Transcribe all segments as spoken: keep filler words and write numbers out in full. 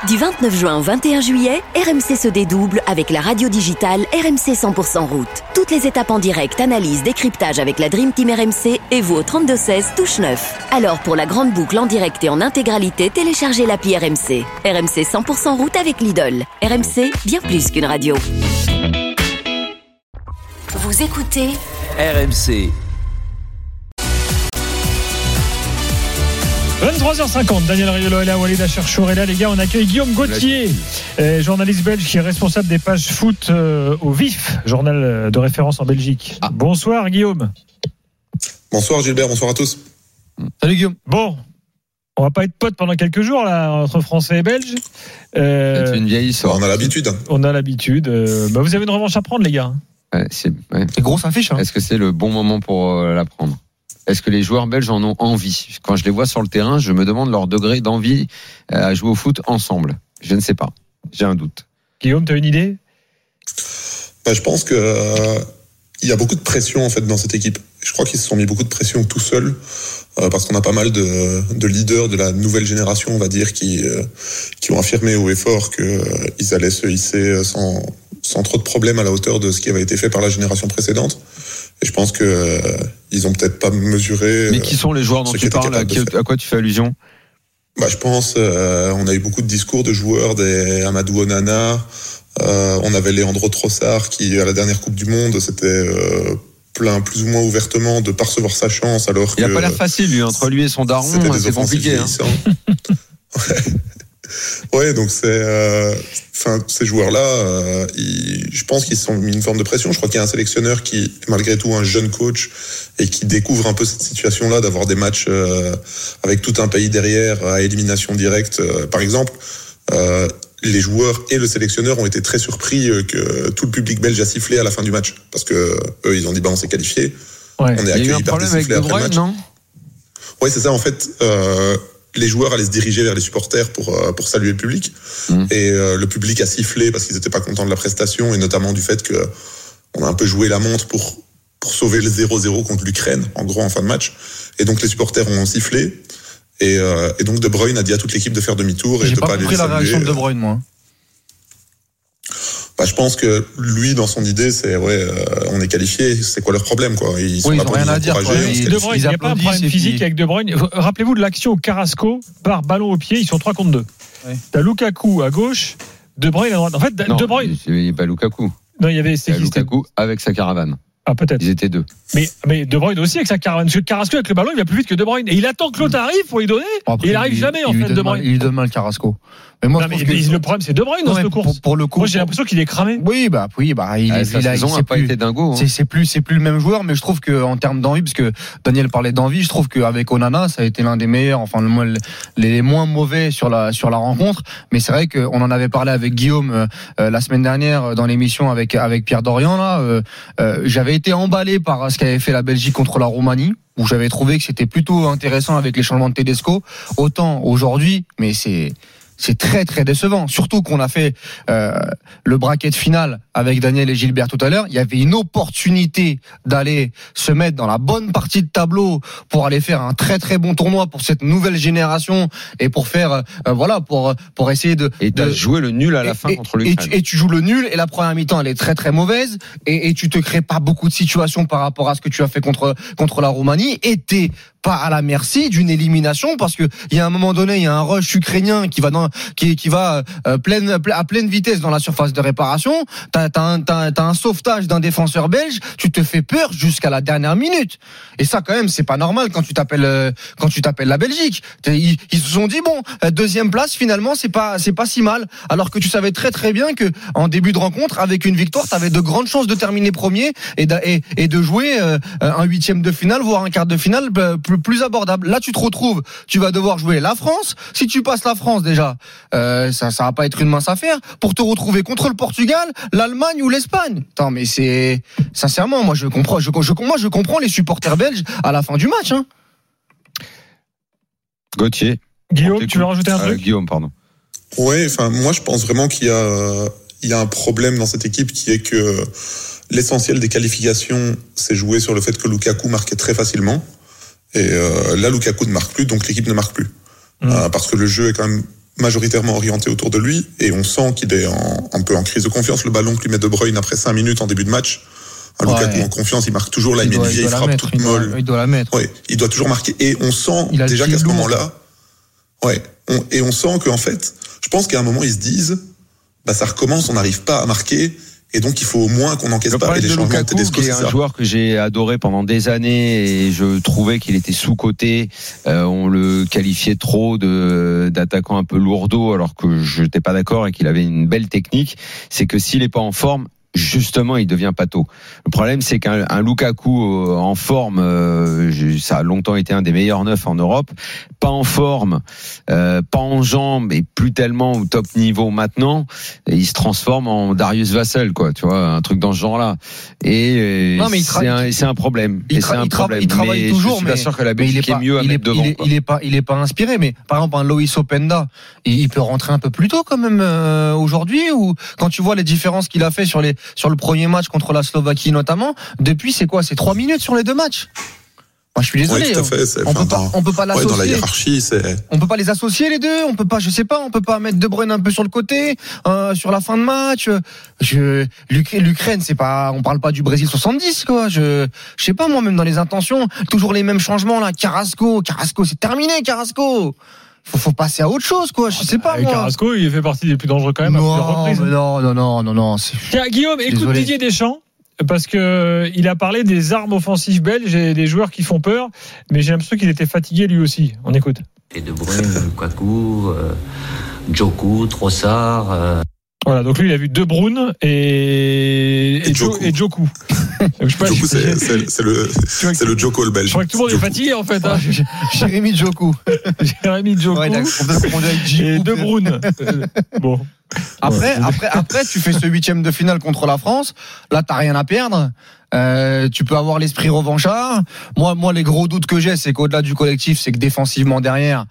Du vingt-neuf juin au vingt et un juillet, R M C se dédouble avec la radio digitale R M C cent pour cent route. Toutes les étapes en direct, analyse, décryptage avec la Dream Team R M C et vous au trente-deux seize, touche neuf. Alors pour la grande boucle en direct et en intégralité, téléchargez l'appli R M C. R M C cent pour cent route avec Lidl. R M C, bien plus qu'une radio. Vous écoutez R M C. vingt-trois heures cinquante, Daniel Riolo est là, Walid Acharchour est là. Les gars, on accueille Guillaume Gauthier, euh, journaliste belge qui est responsable des pages foot euh, au V I F, journal de référence en Belgique. Ah. Bonsoir Guillaume. Bonsoir Gilbert, bonsoir à tous. Salut Guillaume. Bon, on va pas être potes pendant quelques jours là, entre Français et Belges. Euh, c'est une vieille histoire. On a l'habitude. On a l'habitude. Euh, bah vous avez une revanche à prendre les gars. Ouais, c'est, ouais. c'est grosse affiche. Hein. Est-ce que c'est le bon moment pour euh, la prendre ? Est-ce que les joueurs belges en ont envie ? Quand je les vois sur le terrain, je me demande leur degré d'envie à jouer au foot ensemble. Je ne sais pas. J'ai un doute. Guillaume, tu as une idée ? bah, Je pense qu'il euh, y a beaucoup de pression en fait, dans cette équipe. Je crois qu'ils se sont mis beaucoup de pression tout seuls euh, parce qu'on a pas mal de, de leaders de la nouvelle génération, on va dire, qui, euh, qui ont affirmé haut et fort qu'ils euh, allaient se hisser sans, sans trop de problèmes à la hauteur de ce qui avait été fait par la génération précédente. Et je pense que euh, ils ont peut-être pas mesuré. Mais qui sont les joueurs dont tu parles ? À, qui, à quoi tu fais allusion ? Bah, je pense, euh, on a eu beaucoup de discours de joueurs, des Amadou Onana, euh, on avait Leandro Trossard qui, à la dernière Coupe du Monde, c'était euh, plein plus ou moins ouvertement de pas recevoir sa chance, alors il que. Il a pas l'air facile, lui, entre lui et son daron, c'est compliqué. Hein. ouais. ouais, donc c'est, euh, enfin, ces joueurs-là, euh, ils, je pense qu'ils se sont mis une forme de pression. Je crois qu'il y a un sélectionneur qui, malgré tout, un jeune coach et qui découvre un peu cette situation-là, d'avoir des matchs euh, avec tout un pays derrière à élimination directe, euh, par exemple. Euh, les joueurs et le sélectionneur ont été très surpris que tout le public belge a sifflé à la fin du match, parce que eux, ils ont dit bah on s'est qualifié. Ouais. On est accueillis par des sifflets après le match. Non ouais, c'est ça. En fait, euh, les joueurs allaient se diriger vers les supporters pour pour saluer le public, mmh. et euh, le public a sifflé parce qu'ils n'étaient pas contents de la prestation et notamment du fait que on a un peu joué la montre pour pour sauver le zéro zéro contre l'Ukraine, en gros en fin de match. Et donc les supporters ont sifflé. Et, euh, et donc De Bruyne a dit à toute l'équipe de faire demi-tour et J'ai de pas, pas aller compris les la réaction de De Bruyne, moi. Bah, je pense que lui, dans son idée, c'est ouais, euh, on est qualifié. C'est quoi leur problème, quoi ? Ils sont oui, là ils pour rien nous à dire. encourager. De Bruyne, il n'y a pas un problème physique puis... avec De Bruyne. Rappelez-vous de l'action au Carrasco par ballon au pied. Ils sont trois contre deux. Ouais. T'as Lukaku à gauche, De Bruyne à droite. En fait, non, De Bruyne. Il n'y a pas Lukaku. Non, il y avait il y a Lukaku avec sa caravane. Ah, peut-être. Ils étaient deux. Mais, mais De Bruyne aussi avec sa caravane. Parce que Carrasco avec le ballon, il va plus vite que De Bruyne. Et il attend que l'autre arrive pour lui donner. Après, et il arrive jamais, en fait, De Bruyne. Il lui donne mal De Mais moi, non, mais que... le problème, c'est De Bruyne dans cette course. Pour, pour le coup, moi, j'ai l'impression qu'il est cramé. Oui, bah, oui, bah, il ah, est, sa il a, saison n'a pas plus, été dingo. Hein. C'est, c'est plus, c'est plus le même joueur, mais je trouve que, en termes d'envie, parce que Daniel parlait d'envie, je trouve qu'avec Onana, ça a été l'un des meilleurs, enfin, le, les moins mauvais sur la, sur la rencontre. Mais c'est vrai qu'on en avait parlé avec Guillaume, euh, la semaine dernière, dans l'émission avec, avec Pierre Dorian, là, euh, euh, j'avais été emballé par ce qu'avait fait la Belgique contre la Roumanie, où j'avais trouvé que c'était plutôt intéressant avec les changements de Tedesco. Autant aujourd'hui, mais c'est c'est très très décevant. Surtout qu'on a fait euh, le bracket final avec Daniel et Gilbert tout à l'heure. Il y avait une opportunité d'aller se mettre dans la bonne partie de tableau pour aller faire un très très bon tournoi pour cette nouvelle génération et pour faire euh, voilà pour pour essayer de et de jouer le nul à la et, fin et, contre l'Ukraine. Et tu, et tu joues le nul et la première mi-temps elle est très très mauvaise et, et tu te crées pas beaucoup de situations par rapport à ce que tu as fait contre contre la Roumanie et t'es pas à la merci d'une élimination parce que il y a un moment donné il y a un rush ukrainien qui va dans qui qui va euh, pleine à pleine vitesse dans la surface de réparation. T'as t'as un, t'as, t'as un sauvetage d'un défenseur belge, tu te fais peur jusqu'à la dernière minute. Et ça quand même c'est pas normal quand tu t'appelles euh, quand tu t'appelles la Belgique. Ils, ils se sont dit bon deuxième place finalement c'est pas c'est pas si mal alors que tu savais très très bien que en début de rencontre avec une victoire t'avais de grandes chances de terminer premier et de, et, et de jouer euh, un huitième de finale voire un quart de finale plus plus abordable. Là, tu te retrouves, tu vas devoir jouer la France. Si tu passes la France déjà, euh, ça, ça va pas être une mince affaire pour te retrouver contre le Portugal, l'Allemagne ou l'Espagne. Attends, mais c'est sincèrement, moi je comprends, je, je, moi je comprends les supporters belges à la fin du match. Hein. Gauthier. Guillaume, tu veux rajouter un truc ? euh, Guillaume, pardon. Ouais, enfin, moi je pense vraiment qu'il y a, il y a un problème dans cette équipe qui est que l'essentiel des qualifications s'est joué sur le fait que Lukaku marquait très facilement. Et euh, là, Lukaku ne marque plus, donc l'équipe ne marque plus. Mmh. Euh, parce que le jeu est quand même majoritairement orienté autour de lui, et on sent qu'il est en, un peu en crise de confiance. Le ballon que lui met De Bruyne après cinq minutes en début de match, un ouais. Lukaku en confiance, il marque toujours là, il, il met une vieille frappe mettre, toute il molle. Doit, il doit la mettre. Ouais, il doit toujours marquer, et on sent déjà qu'à ce lourd. moment-là, ouais, on, et on sent qu'en fait, je pense qu'à un moment ils se disent, bah ça recommence, on n'arrive pas à marquer. Et donc, il faut au moins qu'on n'encaisse pas. Et les de changements Lukaku, Tedesco, qui est un joueur que j'ai adoré pendant des années, et je trouvais qu'il était sous-coté. Euh, on le qualifiait trop de d'attaquant un peu lourdeau, alors que je n'étais pas d'accord et qu'il avait une belle technique. C'est que s'il est pas en forme, justement, il devient pâteau. Le problème, c'est qu'un un Lukaku en forme, euh, ça a longtemps été un des meilleurs neufs en Europe. Pas en forme, euh, pas en jambes, et plus tellement au top niveau maintenant. Et il se transforme en Darius Vassell, quoi. Tu vois, un truc dans ce genre-là. Et non, mais c'est, tra- un, c'est un problème. Il, et tra- c'est un il, tra- problème. il travaille mais toujours, je suis mais pas sûr que la Belgique est, est mieux à mettre est, devant. Il est, il est pas, il est pas inspiré. Mais par exemple, un Loïs Openda, il, il peut rentrer un peu plus tôt quand même euh, aujourd'hui. Ou quand tu vois les différences qu'il a fait sur les sur le premier match contre la Slovaquie notamment, depuis c'est quoi, c'est trois minutes sur les deux matchs. Moi, je suis désolé. Oui, tout à fait. C'est, on peut pas, dans, on peut pas l'associer. Ouais, dans la hiérarchie, c'est. On peut pas les associer les deux. On peut pas, je sais pas, on peut pas mettre De Bruyne un peu sur le côté, euh, sur la fin de match. Je, l'Ukraine, c'est pas, on parle pas du Brésil soixante-dix, quoi. Je, je sais pas, moi, même dans les intentions, toujours les mêmes changements là. Carrasco, Carrasco, c'est terminé, Carrasco. Faut, faut passer à autre chose, quoi. Je sais pas, moi. Carrasco, il fait partie des plus dangereux quand même. Non, à plusieurs reprises. non, non, non, non, non. C'est... Tiens, Guillaume, écoute Désolé. Didier Deschamps. Parce que il a parlé des armes offensives belges et des joueurs qui font peur, mais j'ai l'impression qu'il était fatigué lui aussi. On écoute. Et De Bruyne, Lukaku, euh, Djokou, Trossard. Euh... Voilà, donc lui il a vu De Bruyne et et, et Djokou. Et Djokou. Donc, je sais pas, Djokou, c'est, c'est, c'est le c'est le Djoko le belge. Je crois que tout le monde Djokou. Est fatigué en fait. Hein. Jérémy Djokou. Jérémy Djokou. Ouais, et De Bruyne. Bon. Après, ouais. après, après, tu fais ce huitième de finale contre la France. Là, t'as rien à perdre. Euh, tu peux avoir l'esprit revanchard. Moi, moi, les gros doutes que j'ai, c'est qu'au-delà du collectif, c'est que défensivement derrière,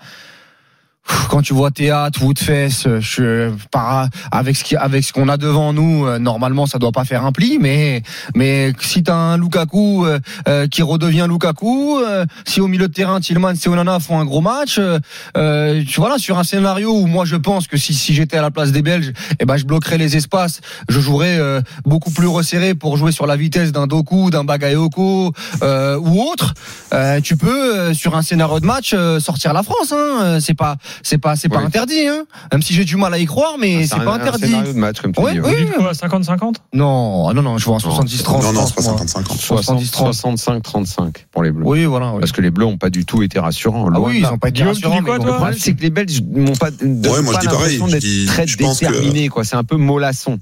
quand tu vois Théâtre, Woodfess, je, par, avec ce qui, avec ce qu'on a devant nous, normalement, ça doit pas faire un pli, mais, mais si t'as un Lukaku euh, qui redevient Lukaku, euh, si au milieu de terrain Tielemans et Onana font un gros match, euh, tu vois là sur un scénario où moi je pense que si, si j'étais à la place des Belges, eh ben je bloquerais les espaces, je jouerais euh, beaucoup plus resserré pour jouer sur la vitesse d'un Doku, d'un Bagayoko euh, ou autre. Euh, tu peux euh, sur un scénario de match euh, sortir la France, hein, c'est pas C'est pas, c'est pas oui. interdit, hein. Même si j'ai du mal à y croire, mais ah, c'est, c'est pas un, interdit. Un scénario de match, comme tu ouais, dis. Oui, oui. Quoi, cinquante cinquante? Non, non, non, je vois un soixante-dix trente. Non, non, c'est pas cinquante cinquante. soixante-cinq trente-cinq pour les Bleus. Oui, voilà. Oui. Parce que les Bleus ont pas du tout été rassurants. Ah oui, ils ont pas été rassurants. Quoi, le problème, c'est que les Belges n'ont pas, ouais, moi, pas je dis l'impression pareil, d'être dis, très déterminés, que... quoi. C'est un peu mollasson.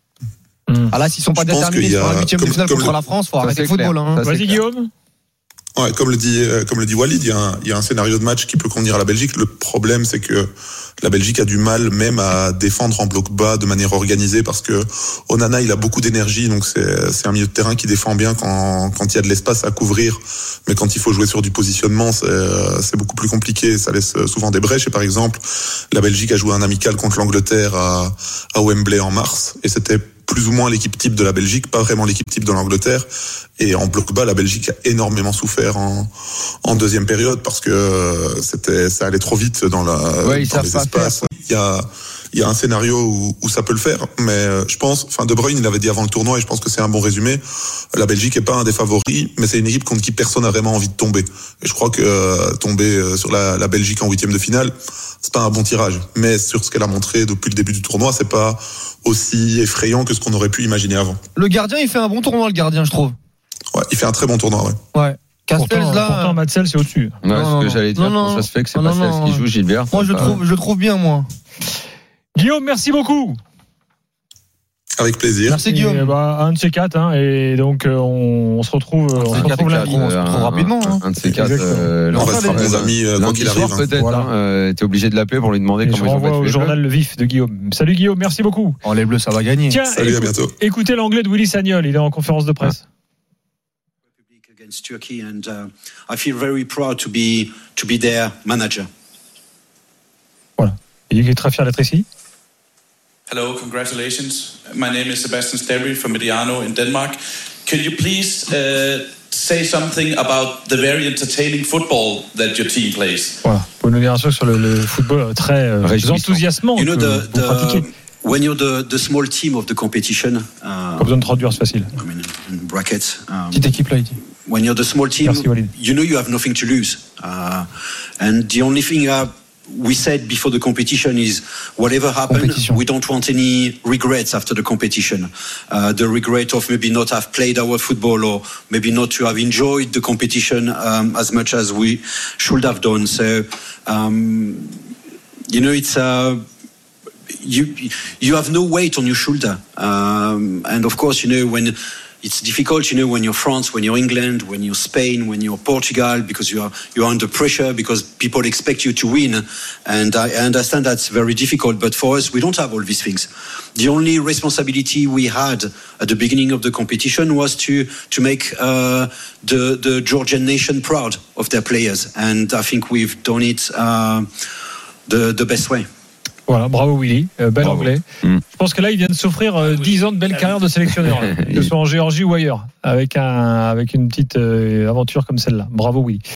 Hum. Ah là, s'ils sont pas déterminés sur un huitième de finale contre la France, faut arrêter le football, hein. Vas-y, Guillaume. Ouais, comme le dit, comme le dit Walid, il y a un, il y a un scénario de match qui peut convenir à la Belgique. Le problème, c'est que la Belgique a du mal même à défendre en bloc bas de manière organisée parce que Onana, il a beaucoup d'énergie, donc c'est, c'est un milieu de terrain qui défend bien quand, quand il y a de l'espace à couvrir. Mais quand il faut jouer sur du positionnement, c'est, c'est beaucoup plus compliqué. Ça laisse souvent des brèches. Et par exemple, la Belgique a joué un amical contre l'Angleterre à, à Wembley en mars, et c'était plus ou moins l'équipe type de la Belgique, pas vraiment l'équipe type de l'Angleterre. Et en bloc bas, la Belgique a énormément souffert en, en deuxième période parce que c'était, ça allait trop vite dans la, ouais, dans les espaces. Il y a, il y a un scénario où, où ça peut le faire, mais je pense, enfin, De Bruyne, il l'avait dit avant le tournoi et je pense que c'est un bon résumé. La Belgique est pas un des favoris, mais c'est une équipe contre qui personne n'a vraiment envie de tomber. Et je crois que euh, tomber sur la, la Belgique en huitième de finale, c'est pas un bon tirage. Mais sur ce qu'elle a montré depuis le début du tournoi, c'est pas aussi effrayant que ce qu'on aurait pu imaginer avant. Le gardien, il fait un bon tournoi, le gardien, je trouve. Ouais, il fait un très bon tournoi, ouais. Ouais. Castells, pourtant, là. Pourtant, Matsel, c'est au-dessus. Ouais, non, ce que j'allais dire, non, quand ça se fait que c'est non, pas non, celle qui joue Gilbert. Moi, je pas... trouve, je trouve bien, moi. Guillaume, merci beaucoup. Avec plaisir. Merci Guillaume. Et bah, un de ces quatre, hein, et donc euh, on, on se retrouve, on se retrouve lundi. On se retrouve rapidement. Un, un de ces quatre. Euh, on restera bons amis euh, quand il arrive. Soir, peut-être. Voilà. Hein, euh, t'es obligé de l'appeler pour lui demander et comment je ils ont renvoie battu au journal Le Vif de Guillaume. Salut Guillaume, merci beaucoup. Oh, les Bleus, ça va gagner. Tiens, salut, écoute, à bientôt. Écoutez l'anglais de Willy Sagnol, il est en conférence de presse. Against Turkey, and uh, I feel very proud to be to be their manager. Voilà, il est très fier d'être ici. Hello, congratulations. My name is Sebastian Sterry from Mediano in Denmark. Could you please uh, say something about the very entertaining football that your team plays? Voilà. Vous nous dire un truc sur le, le football très euh, enthousiasmant you know, que the, vous the, pratiquez. When you're the, the small team of the competition, uh, Pas besoin de traduire, c'est facile. I mean, in brackets. Um, Petite équipe là, il dit. When you're the small team, Merci, Walid. you know you have nothing to lose. Uh, and the only thing uh, we said before the competition is whatever happens, we don't want any regrets after the competition. Uh, the regret of maybe not have played our football or maybe not to have enjoyed the competition um, as much as we should have done. So, um, you know, it's... Uh, You you have no weight on your shoulder, um, and of course, you know when it's difficult. You know when you're France, when you're England, when you're Spain, when you're Portugal, because you are you're under pressure because people expect you to win, and I understand that's very difficult. But for us, we don't have all these things. The only responsibility we had at the beginning of the competition was to to make uh, the the Georgian nation proud of their players, and I think we've done it uh, the the best way. Voilà, bravo Willy, euh, bel Bravo. anglais. Mm. Je pense que là, il vient de s'offrir euh, dix ans de belle carrière de sélectionneur, là, que ce soit en Géorgie ou ailleurs, avec, un, avec une petite euh, aventure comme celle-là. Bravo Willy.